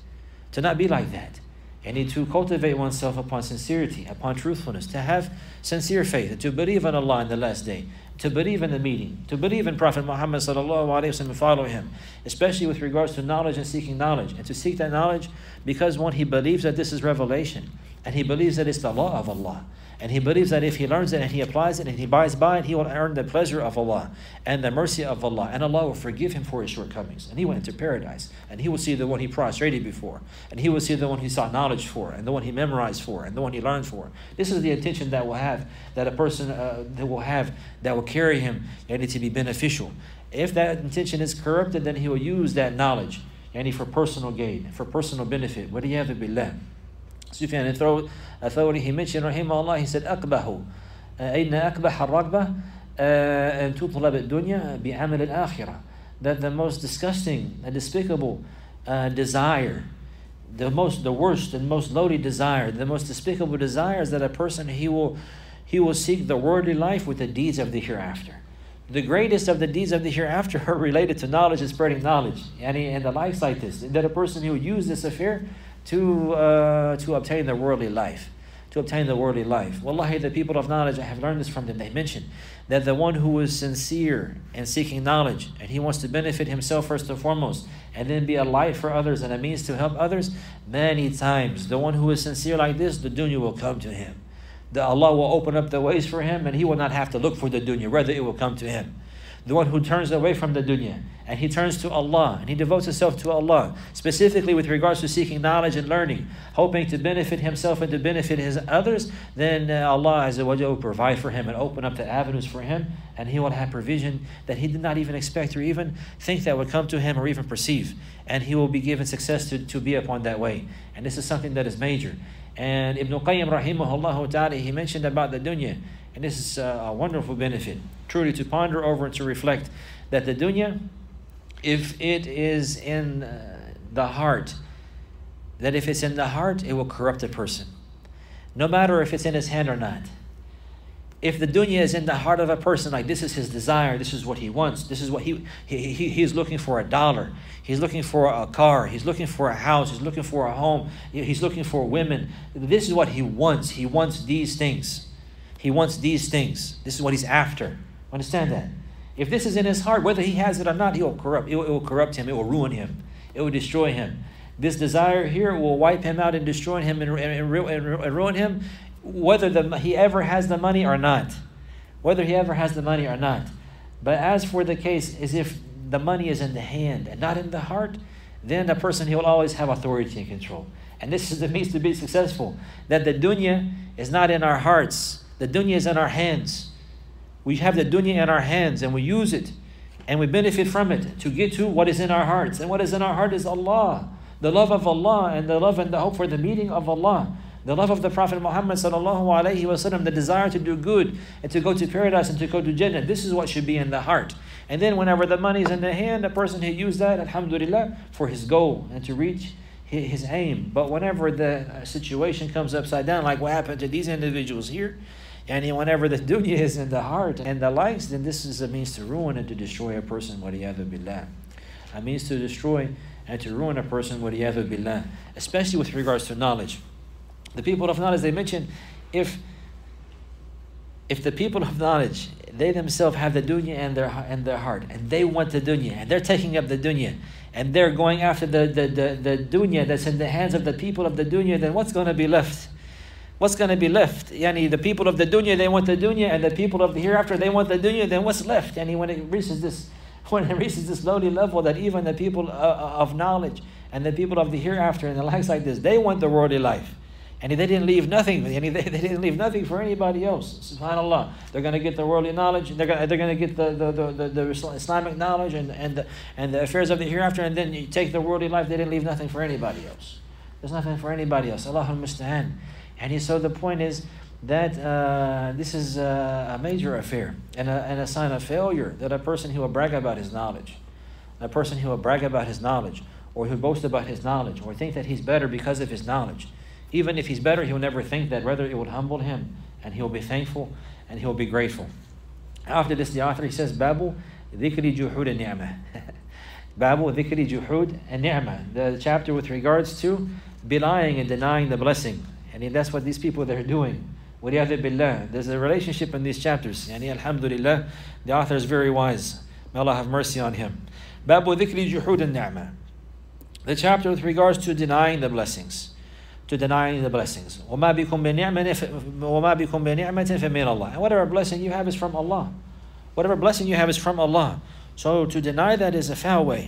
And need to cultivate oneself upon sincerity, upon truthfulness, to have sincere faith, to believe in Allah in the last day, to believe in the meeting, to believe in Prophet Muhammad sallallahu alaihi wasallam and follow him, especially with regards to knowledge and seeking knowledge, and to seek that knowledge because one, he believes that this is revelation, and he believes that it's the law of Allah. And he believes that if he learns it and he applies it and he abides by it, he will earn the pleasure of Allah and the mercy of Allah. And Allah will forgive him for his shortcomings. And he went into paradise. And he will see the one he prostrated before. And he will see the one he sought knowledge for. And the one he memorized for. And the one he learned for. This is the intention that will have, that a person that will carry him and to be beneficial. If that intention is corrupted, then he will use that knowledge for personal gain, for personal benefit. وَلِيَاذُ بِاللَّهِ. Sufyan al-Thawri, he mentioned, rahimahullah, he said, أَقْبَهُ أَيْنَ أَقْبَحَ الرَّغْبَةِ أَن تُطْلَبَ الدُّنْيَا بِعَمَلِ الْآخِرَةِ. That the most disgusting and despicable desire, the worst and most lowly desire, the most despicable desire is that a person, he will seek the worldly life with the deeds of the hereafter. The greatest of the deeds of the hereafter are related to knowledge and spreading knowledge, and the likes like this. That a person who will use this affair to obtain the worldly life. Wallahi, the people of knowledge, I have learned this from them. They mentioned that the one who is sincere in seeking knowledge, and he wants to benefit himself first and foremost, and then be a light for others and a means to help others, many times, the one who is sincere like this, the dunya will come to him. Allah will open up the ways for him, and he will not have to look for the dunya, rather it will come to him. The one who turns away from the dunya and he turns to Allah and he devotes himself to Allah, specifically with regards to seeking knowledge and learning, hoping to benefit himself and to benefit his others, then Allah Azza wa Jalla will provide for him and open up the avenues for him, and he will have provision that he did not even expect or even think that would come to him or even perceive, and he will be given success to be upon that way. And this is something that is major. And Ibn Qayyim rahimahullah ta'ala, he mentioned about the dunya, and this is a wonderful benefit, truly to ponder over and to reflect that the dunya, if it is in the heart, it will corrupt a person, no matter if it's in his hand or not. If the dunya is in the heart of a person, like this is his desire, this is what he wants, this is what he's looking for, a dollar, he's looking for a car, he's looking for a house, he's looking for a home, he's looking for women. This is what he wants. He wants these things. This is what he's after. Understand that? If this is in his heart, whether he has it or not, it will corrupt him, it will ruin him, it will destroy him. This desire here will wipe him out and destroy him and ruin him, whether he ever has the money or not. But as for the case, as if the money is in the hand and not in the heart, then the person, he will always have authority and control. And this is the means to be successful. That the dunya is not in our hearts. The dunya is in our hands. We have the dunya in our hands and we use it and we benefit from it to get to what is in our hearts. And what is in our heart is Allah. The love of Allah and the love and the hope for the meeting of Allah. The love of the Prophet Muhammad sallallahu alaihi wasallam, the desire to do good and to go to paradise and to go to Jannah. This is what should be in the heart. And then whenever the money is in the hand, a person who used that, alhamdulillah, for his goal and to reach his aim. But whenever the situation comes upside down, like what happened to these individuals here, and whenever the dunya is in the heart and the likes, then this is a means to ruin and to destroy a person, waliyadhu billah. A means to destroy and to ruin a person, waliyadhu billah. Especially with regards to knowledge. The people of knowledge, they mention, if the people of knowledge, they themselves have the dunya in their heart, and they want the dunya, and they're taking up the dunya, and they're going after the dunya that's in the hands of the people of the dunya, then what's going to be left? What's going to be left? Yani the people of the dunya, they want the dunya, and the people of the hereafter, they want the dunya. Then what's left? Yani when it reaches this lowly level, that even the people of knowledge and the people of the hereafter and the likes like this, they want the worldly life, and they didn't leave nothing. They didn't leave nothing for anybody else. Subhanallah, they're going to get the worldly knowledge. They're going to get the Islamic knowledge and the affairs of the hereafter, and then you take the worldly life. They didn't leave nothing for anybody else. There's nothing for anybody else. Allahul Musta'an. And so the point is that this is a major affair and a sign of failure, that a person who will brag about his knowledge, or who boasts about his knowledge, or think that he's better because of his knowledge. Even if he's better, he'll never think that. Rather, it would humble him, and he'll be thankful, and he'll be grateful. After this, the author, he says, Babu dhikri juhud al-ni'mah. Babu dhikri juhud al-ni'mah. The chapter with regards to belying and denying the blessing. And that's what these people, they're doing. Waliyadu billah. There's a relationship in these chapters. Yani alhamdulillah, the author is very wise. May Allah have mercy on him. Babu dhikri juhud al-ni'mah. The chapter with regards to denying the blessings. وَمَا بِكُم بِنِعْمَةٍ فَمِنَ اللَّهِ. And whatever blessing you have is from Allah. So to deny that is a foul way.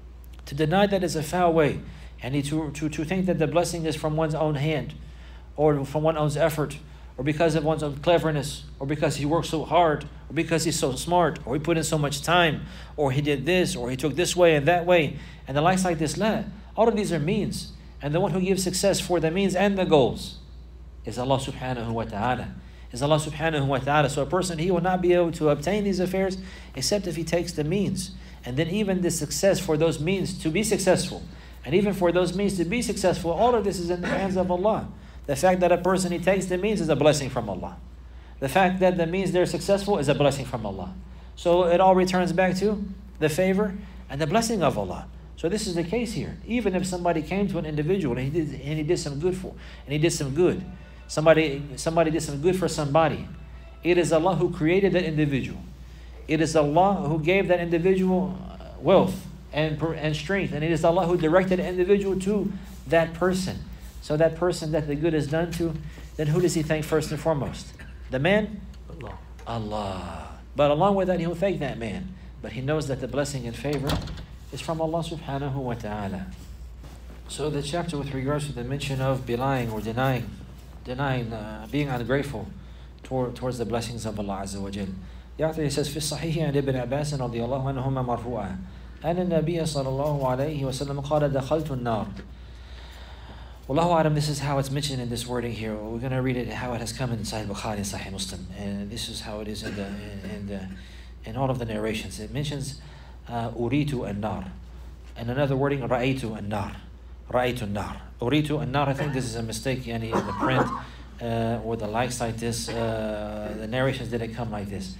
And to think that the blessing is from one's own hand, or from one's own effort, or because of one's own cleverness, or because he worked so hard, or because he's so smart, or he put in so much time, or he did this, or he took this way and that way, and the likes like this. All of these are means. And the one who gives success for the means and the goals is Allah subhanahu wa ta'ala. So a person, he will not be able to obtain these affairs except if he takes the means. And then even the success for those means to be successful, and even for those means to be successful, all of this is in the hands of Allah. The fact that a person, he takes the means is a blessing from Allah. The fact that the means they're successful is a blessing from Allah. So it all returns back to the favor and the blessing of Allah. So this is the case here. Even if somebody came to an individual and he did some good somebody did some good for somebody, it is Allah who created that individual. It is Allah who gave that individual wealth and strength, and it is Allah who directed the individual to that person. So that person that the good is done to, then who does he thank first and foremost? The man? Allah. But along with that, he'll thank that man. But he knows that the blessing and favor is from Allah subhanahu wa ta'ala. So the chapter with regards to the mention of belying or denying, being ungrateful towards the blessings of Allah Azza wa Jal. The author says, في الصحيح عن ابن عباس رضي الله عنهما مرفوعا أن النبي صلى الله عليه وسلم قال دخلت النار. Wallahu alam, this is how it's mentioned in this wording here. We're going to read it how it has come in Sahih Bukhari and Sahih Muslim. And this is how it is in all of the narrations. It mentions Uritu an-nar. And another wording, Ra'aytu an-nar. Ra'aytu an-nar. Uritu an-nar, I think this is a mistake in the print or the likes like this. The narrations didn't come like this.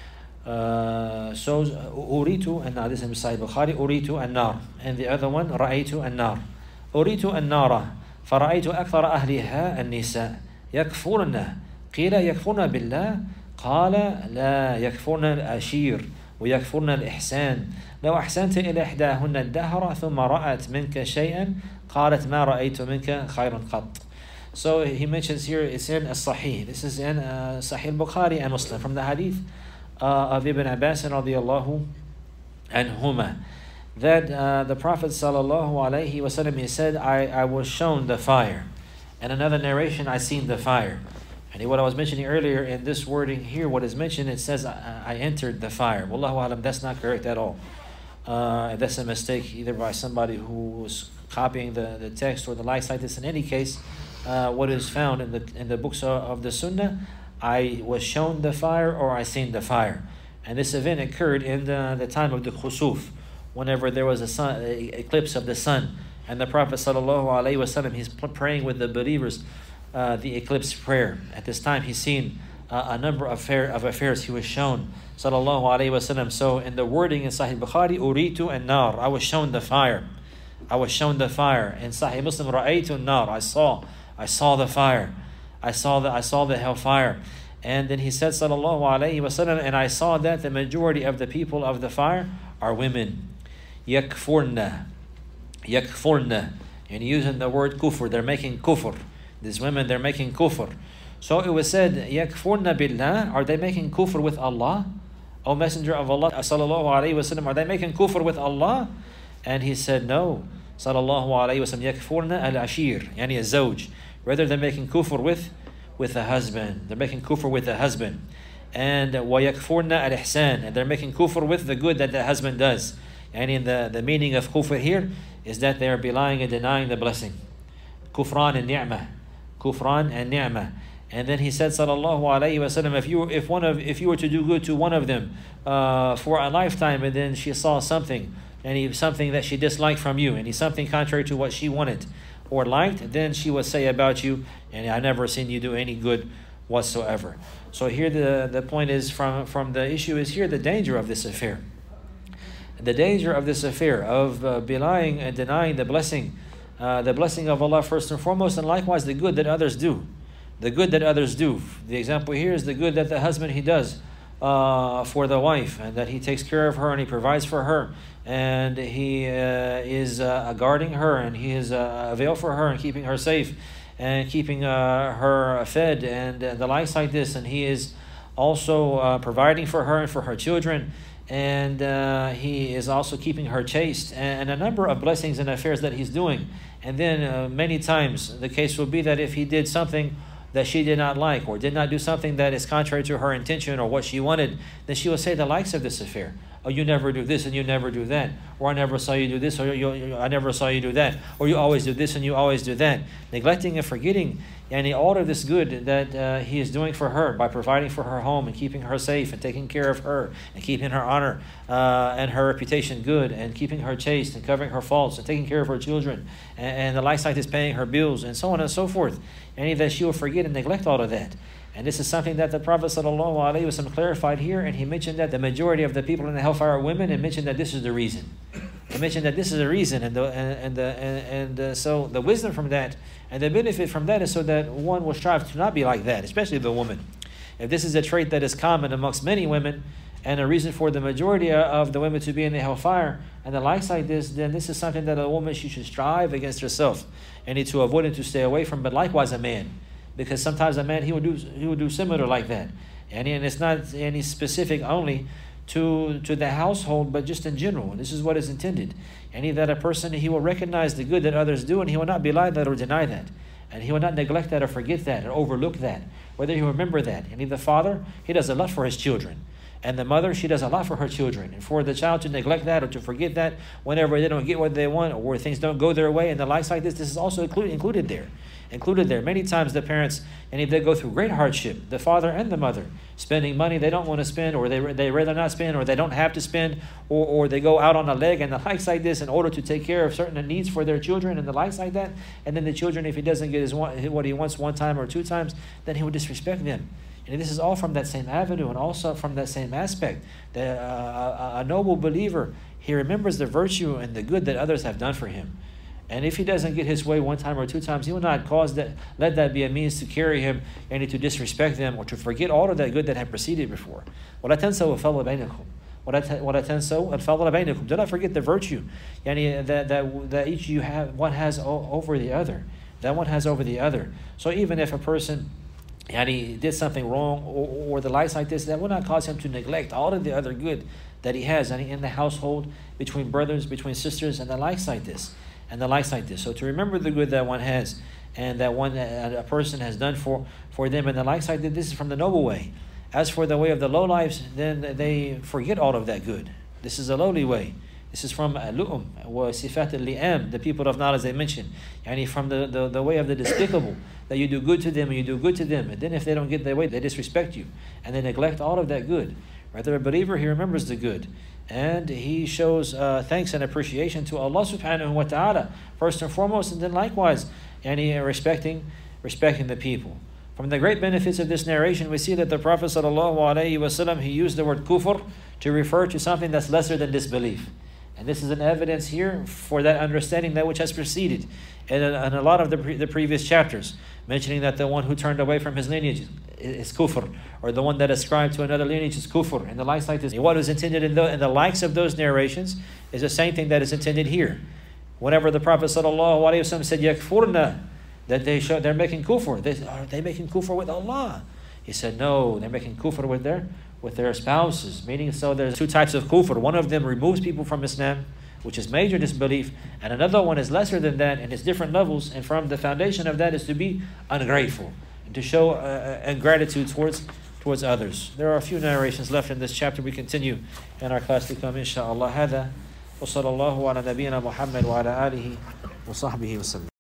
So Uritu an-nar, this is in Sahih Bukhari, Uritu an-nar. And the other one, Ra'aytu an-nar. Uritu an-nara. فرأيت أكثر أهلها النساء يكفرن قيل يكفرن بالله قال لا يكفرن العشير ويكفرن الإحسان لو أحسنت إلى إحداهن الدهر ثم رأت منك شيئا قالت ما رأيت منك خيرا قط. So he mentions here, it's in As-Sahih. This is in Sahih Bukhari and Muslim from the hadith of Ibn Abbas radiyallahu anhuma, that the Prophet sallallahu alaihi wasallam, he said, I was shown the fire. And another narration, I seen the fire. And what I was mentioning earlier in this wording here, what is mentioned, it says, I entered the fire. Wallahu alam, that's not correct at all. That's a mistake either by somebody who was copying the text or the likes like this. In any case, what is found in the books of the Sunnah, I was shown the fire or I seen the fire. And this event occurred in the time of the khusuf, whenever there was a eclipse of the sun, and the Prophet ﷺ, he's praying with the believers the eclipse prayer. At this time, he's seen a number of affairs he was shown, ﷺ. So in the wording in Sahih Bukhari, Uritu an-nar, I was shown the fire. In Sahih Muslim, Ra'aytu an-nar, I saw the fire. I saw the hellfire. And then he said, ﷺ, and I saw that the majority of the people of the fire are women. Yakfurna, and using the word kufr, they're making kufr. These women, they're making kufr. So it was said, yakfurna billah, are they making kufr with Allah? O Messenger of Allah, sallallahu alayhi wasallam, are they making kufr with Allah? And he said, no, sallallahu alayhi wasallam, yakfurna al-ashir, yani a-zawj. Rather, they're making kufr with a husband. They're making kufr with a husband. And وَيَكْفُرْنَ al-ihsan, and they're making kufr with the good that the husband does. And in the meaning of kufr here is that they are belying and denying the blessing. Kufran and ni'mah. Kufran and ni'mah. And then he said, sallallahu alayhi wasallam, if you were to do good to one of them for a lifetime, and then she saw something, and something that she disliked from you, and he's something contrary to what she wanted or liked, then she would say about you, and I never seen you do any good whatsoever. So here the point is from the issue is here the danger of this affair. The danger of this affair of belying and denying the blessing of Allah first and foremost, and likewise the good that others do. The good that others do. The example here is the good that the husband he does for the wife, and that he takes care of her and he provides for her, and he is guarding her, and he is a veil for her and keeping her safe and keeping her fed and the likes like this, and he is also providing for her and for her children, and he is also keeping her chaste, and a number of blessings and affairs that he's doing. And then many times the case will be that if he did something that she did not like, or did not do something that is contrary to her intention or what she wanted, then she will say the likes of this affair. Oh, you never do this and you never do that. Or I never saw you do this, or I never saw you do that. Or you always do this and you always do that. Neglecting and forgetting all of this good that he is doing for her by providing for her home and keeping her safe and taking care of her and keeping her honor and her reputation good and keeping her chaste and covering her faults and taking care of her children and the likes like this, paying her bills and so on and so forth. And that she will forget and neglect all of that. And this is something that the Prophet ﷺ clarified here, and he mentioned that the majority of the people in the hellfire are women, and mentioned that this is the reason. He mentioned that this is the reason, so the wisdom from that and the benefit from that is so that one will strive to not be like that, especially the woman. If this is a trait that is common amongst many women, and a reason for the majority of the women to be in the hellfire, and the likes like this, then this is something that a woman she should strive against herself and need to avoid and to stay away from. But likewise a man, because sometimes a man he will do similar like that, and it's not any specific only to the household, but just in general. And this is what is intended. And that a person he will recognize the good that others do, and he will not belie that or deny that, and he will not neglect that or forget that or overlook that. Whether he remember that, and the father he does a lot for his children. And the mother, she does a lot for her children. And for the child to neglect that or to forget that whenever they don't get what they want or things don't go their way and the likes like this is also included there. Many times the parents, and if they go through great hardship, the father and the mother, spending money they don't want to spend, or they rather not spend, or they don't have to spend, or they go out on a leg and the likes like this in order to take care of certain needs for their children and the likes like that. And then the children, if he doesn't get what he wants one time or two times, then he will disrespect them. And this is all from that same avenue and also from that same aspect. That a noble believer, he remembers the virtue and the good that others have done for him. And if he doesn't get his way one time or two times, he will not let that be a means to carry him and to disrespect them or to forget all of that good that had preceded before. وَلَا تَنْسَوْا الْفَضْلَ بَيْنَكُمْ. وَلَا تَنْسَوْا الْفَضْلَ بَيْنَكُم. Do not forget the virtue that each you have, one has over the other. That one has over the other. So even if a person and he did something wrong or the likes like this, that will not cause him to neglect all of the other good that he has in the household, between brothers, between sisters, and the likes like this. So to remember the good that one has and that a person has done for them and the likes like this, this is from the noble way. As for the way of the lowlifes, then they forget all of that good. This is a lowly way. This is from lu'um wa sifat al-li'am, the people of knowledge they mentioned. From the way of the despicable, that you do good to them and you do good to them, and then if they don't get their way, they disrespect you and they neglect all of that good. Rather, a believer, he remembers the good and he shows thanks and appreciation to Allah subhanahu wa ta'ala first and foremost, and then likewise respecting the people. From the great benefits of this narration, we see that the Prophet ﷺ, he used the word kufr to refer to something that's lesser than disbelief. And this is an evidence here for that understanding that which has preceded in a lot of the previous chapters, mentioning that the one who turned away from his lineage is kufr, or the one that ascribed to another lineage is kufr, and the likes like this. And what is intended in the likes of those narrations is the same thing that is intended here. Whenever the Prophet ﷺ said yakfurna that they're making kufr. Are they making kufr with Allah? He said, no, they're making kufr with their spouses. Meaning, so there's two types of kufr. One of them removes people from Islam, which is major disbelief, and another one is lesser than that, and it's different levels. And from the foundation of that is to be ungrateful and to show ingratitude towards others. There are a few narrations left in this chapter. We continue in our class to come, inshaAllah. هذا وصلى الله على نبينا محمد وعلى آله وصحبه وسلم.